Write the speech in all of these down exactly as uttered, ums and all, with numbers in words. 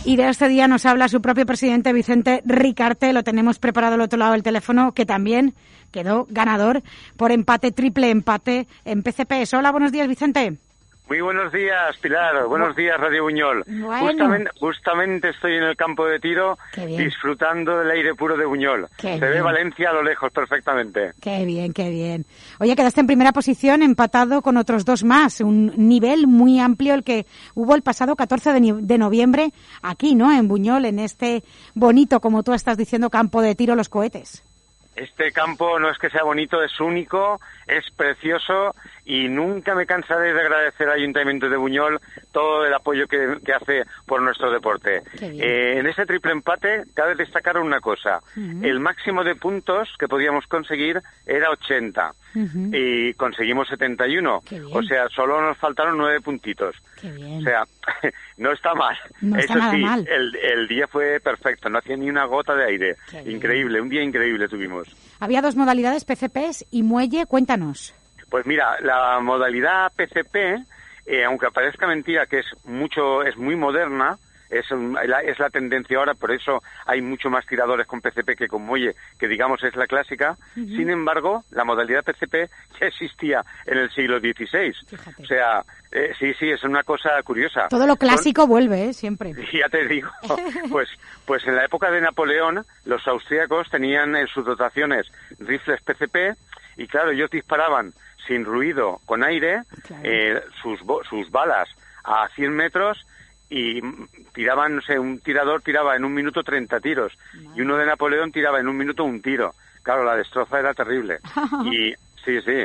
Y de este día nos habla su propio presidente, Vicente Ricarte. Lo tenemos preparado al otro lado del teléfono, que también quedó ganador por empate, triple empate en P C P. Hola, buenos días, Vicente. Muy buenos días, Pilar. Buenos días, Radio Buñol. Bueno. Justamente, justamente estoy en el campo de tiro disfrutando del aire puro de Buñol. Qué Se bien. ve Valencia a lo lejos perfectamente. Qué bien, qué bien. Oye, quedaste en primera posición empatado con otros dos más. Un nivel muy amplio el que hubo el pasado catorce de, de noviembre aquí, ¿no? En Buñol, en este bonito, como tú estás diciendo, campo de tiro Los Cohetes. Este campo no es que sea bonito, es único, es precioso y nunca me cansaré de agradecer al Ayuntamiento de Buñol todo el apoyo que, que hace por nuestro deporte. Eh, en ese triple empate cabe destacar una cosa. Uh-huh. El máximo de puntos que podíamos conseguir era ochenta. Uh-huh. Y conseguimos setenta y uno. O sea, solo nos faltaron nueve puntitos. Qué bien. O sea, no está mal. No Eso está nada sí, mal. El, el día fue perfecto, no hacía ni una gota de aire. Increíble, un día increíble tuvimos. Había dos modalidades, P C Ps y muelle. Cuéntanos. Pues mira, la modalidad P C P, eh, aunque parezca mentira que es mucho, es muy moderna, es, la, es la tendencia ahora, por eso hay mucho más tiradores con P C P que con muelle, que digamos es la clásica. Uh-huh. Sin embargo, la modalidad P C P ya existía en el siglo dieciséis. Fíjate. O sea, eh, sí, sí, es una cosa curiosa. Todo lo clásico Son... vuelve, ¿eh? Siempre. Ya te digo, pues, pues en la época de Napoleón, los austríacos tenían en sus dotaciones rifles P C P y claro, ellos disparaban sin ruido, con aire, claro. eh, sus, sus balas a cien metros y tiraban, no sé, un tirador tiraba en un minuto treinta tiros no. y uno de Napoleón tiraba en un minuto un tiro. Claro, la destroza era terrible. y sí, sí,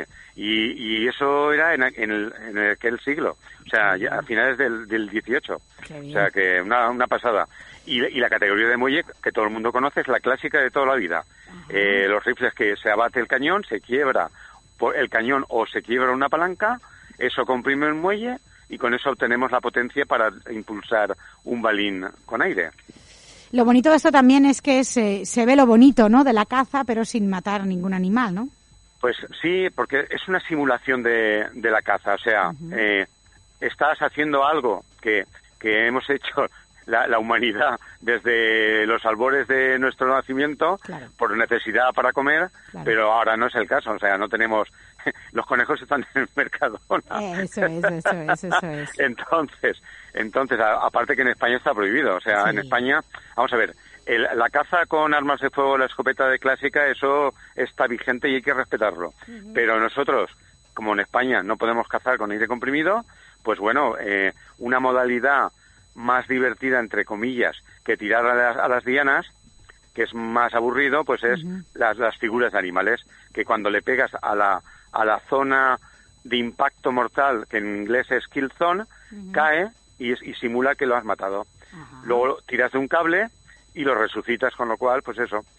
y, y eso era en, en, el, en aquel siglo, o sea, ya a finales del, del dieciocho. O sea, que una, una pasada. Y, y la categoría de muelle, que todo el mundo conoce, es la clásica de toda la vida. Eh, los rifles que se abate el cañón, se quiebra el cañón o se quiebra una palanca, eso comprime el muelle y con eso obtenemos la potencia para impulsar un balín con aire. Lo bonito de esto también es que se, se ve lo bonito, ¿no?, de la caza, pero sin matar ningún animal, ¿no? Pues sí, porque es una simulación de, de la caza, o sea, uh-huh. eh, estás haciendo algo que, que hemos hecho la, la humanidad desde los albores de nuestro nacimiento, claro. por necesidad para comer, claro. pero ahora no es el caso, o sea, no tenemos... Los conejos están en el Mercadona. Eso es, eso es, eso es. Entonces, entonces a, aparte que en España está prohibido, o sea, sí. en España, vamos a ver, el, la caza con armas de fuego, la escopeta de clásica, eso está vigente y hay que respetarlo. Uh-huh. Pero nosotros, como en España no podemos cazar con aire comprimido, pues bueno, eh, una modalidad más divertida, entre comillas, que tirar a las, a las dianas, que es más aburrido, pues es uh-huh. las, las figuras de animales, que cuando le pegas a la, a la zona de impacto mortal, que en inglés es kill zone, uh-huh. cae y, y simula que lo has matado. Uh-huh. Luego tiras de un cable y lo resucitas, con lo cual, pues eso,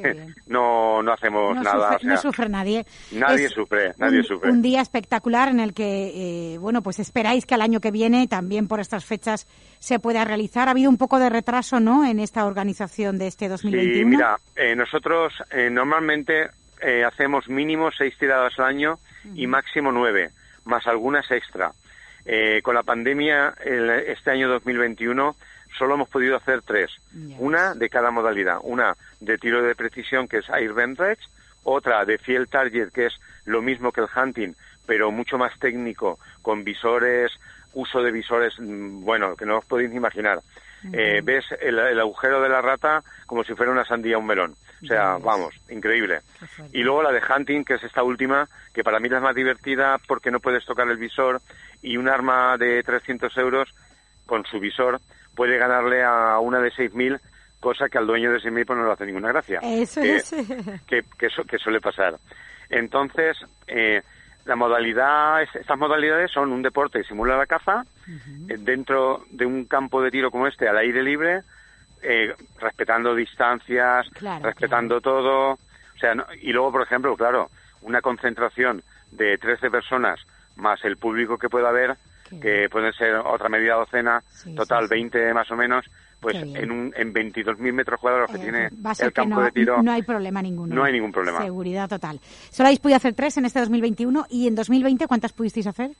no no hacemos no nada. Sufre, o sea, no sufre nadie. Nadie es sufre, nadie un, sufre. Un día espectacular en el que, eh, bueno, pues esperáis que al año que viene, también por estas fechas, se pueda realizar. Ha habido un poco de retraso, ¿no?, en esta organización de este dos mil veintiuno. Sí, mira, eh, nosotros eh, normalmente eh, hacemos mínimo seis tiradas al año uh-huh. y máximo nueve, más algunas extra. Eh, con la pandemia, el, este año dos mil veintiuno, solo hemos podido hacer tres. Yes. Una de cada modalidad. Una de tiro de precisión, que es Air Bend Range. Otra de Field Target, que es lo mismo que el hunting, pero mucho más técnico, con visores, uso de visores, bueno, que no os podéis imaginar. Uh-huh. Eh, ves el, el agujero de la rata como si fuera una sandía o un melón. O sea, yes. vamos, increíble. Y luego la de hunting, que es esta última, que para mí es más divertida porque no puedes tocar el visor, y un arma de trescientos euros con su visor puede ganarle a una de seis mil, cosa que al dueño de seis mil pues no le hace ninguna gracia. Eso que, es. Que, que, que suele pasar. Entonces, eh, la modalidad, estas modalidades son un deporte que simula la caza, uh-huh. eh, dentro de un campo de tiro como este, al aire libre, eh, respetando distancias, claro, respetando claro. todo. O sea, no, y luego, por ejemplo, claro, una concentración de trece personas más el público que pueda haber, Qué que bien. Puede ser otra media docena, sí, total sí, sí. veinte más o menos, pues en un en veintidós mil metros cuadrados que eh, tiene el campo no, de tiro. No hay problema ninguno. No hay ningún problema. Seguridad total. Solo habéis podido hacer tres en este dos mil veintiuno, y en dos mil veinte, ¿cuántas pudisteis hacer?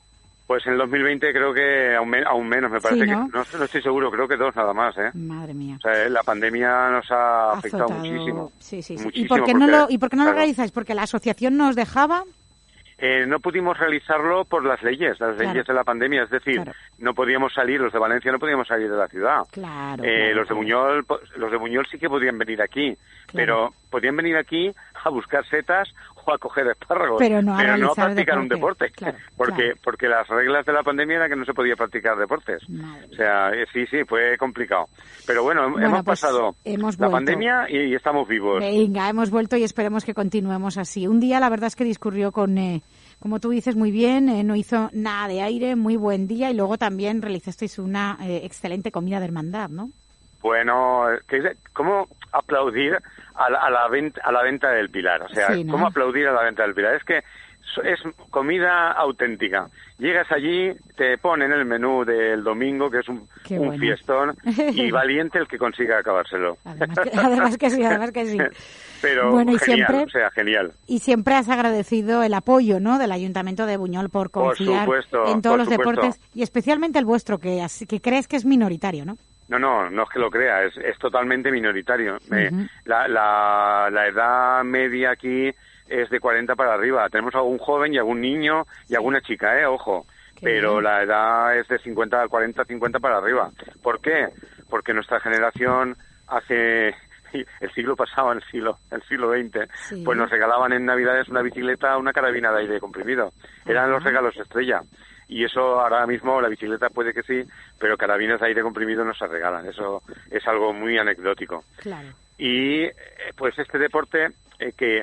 Pues en el dos mil veinte creo que aún, me, aún menos, me parece sí, ¿no? que, no, no estoy seguro, creo que dos nada más, ¿eh? Madre mía. O sea, la pandemia nos ha afectado Azotado. muchísimo. Sí, sí, sí. Muchísimo ¿Y por qué porque, no lo, y por qué no claro, lo realizáis? ¿Porque la asociación nos dejaba? Eh, no pudimos realizarlo por las leyes, las Claro. leyes de la pandemia, es decir, Claro. no podíamos salir, los de Valencia no podíamos salir de la ciudad. Claro, Eh, claro, los de claro. Buñol, po- los de Buñol sí que podían venir aquí, Claro. pero podían venir aquí a buscar setas o a coger espárragos, Pero no a realizar practicar un deporte. deporte, Claro, porque claro. porque las reglas de la pandemia era que no se podía practicar deportes. Madre O sea, eh, sí, sí, fue complicado. Pero bueno, Bueno, hemos pues, pasado hemos la vuelto. pandemia y, y estamos vivos. Venga, hemos vuelto y esperemos que continuemos así. Un día, la verdad es que discurrió con, eh, como tú dices, muy bien, eh, no hizo nada de aire, muy buen día, y luego también realizasteis una eh, excelente comida de hermandad, ¿no? Bueno, ¿qué- ¿cómo aplaudir a la, a la venta a la venta del Pilar? O sea, Sí, ¿no? ¿cómo aplaudir a la venta del Pilar? Es que so- es comida auténtica. Llegas allí, te ponen el menú del domingo, que es un, Qué un bueno. fiestón, y valiente el que consiga acabárselo. Además que, además que sí, además que sí. Pero Bueno, y genial, siempre- o sea, genial. Y siempre has agradecido el apoyo, ¿no?, del Ayuntamiento de Buñol por Por confiar supuesto, en todos por los supuesto. deportes, y especialmente el vuestro, que, as- que crees que es minoritario, ¿no? No, no, no es que lo crea, es, es totalmente minoritario. Eh, Ujú. la, la, la edad media aquí es de cuarenta para arriba. Tenemos algún joven y algún niño y alguna chica, ¿eh? Ojo. Qué Pero bien. la edad es de cincuenta, cuarenta, cincuenta para arriba. ¿Por qué? Porque nuestra generación hace el siglo pasado, el siglo, el siglo veinte, Sí. pues nos regalaban en Navidades una bicicleta, una carabina de aire comprimido. Eran Ajá. los regalos estrella. Y eso ahora mismo, la bicicleta puede que sí, pero carabinas de aire comprimido no se regalan. Eso es algo muy anecdótico. Claro. Y eh, pues este deporte eh, que,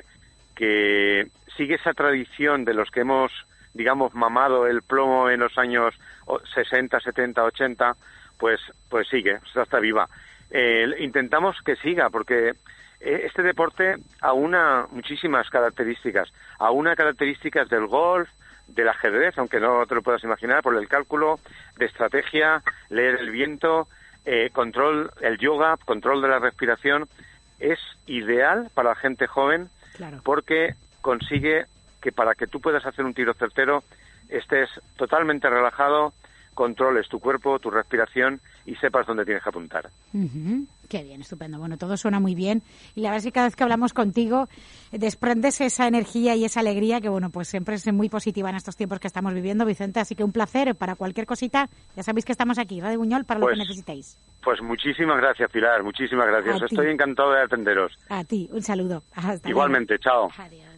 que sigue esa tradición de los que hemos, digamos, mamado el plomo en los años o- sesenta, setenta, ochenta, pues, pues sigue, o sea, está viva. Eh, intentamos que siga, porque eh, este deporte aúna muchísimas características. Aúna características del golf, del ajedrez, aunque no te lo puedas imaginar, por el cálculo, de estrategia, leer el viento, eh, control, el yoga, control de la respiración. Es ideal para la gente joven Claro. porque consigue que para que tú puedas hacer un tiro certero estés totalmente relajado, controles tu cuerpo, tu respiración y sepas dónde tienes que apuntar. Ujú. Qué bien, estupendo. Bueno, todo suena muy bien. Y la verdad es que cada vez que hablamos contigo eh, desprendes esa energía y esa alegría que, bueno, pues siempre es muy positiva en estos tiempos que estamos viviendo, Vicente. Así que un placer. Para cualquier cosita, ya sabéis que estamos aquí, Radio Buñol, para lo Pues- que necesitéis. Pues muchísimas gracias, Pilar, muchísimas gracias. A ti. Estoy encantado de atenderos. A ti, un saludo. Hasta luego. Igualmente, chao. Adiós.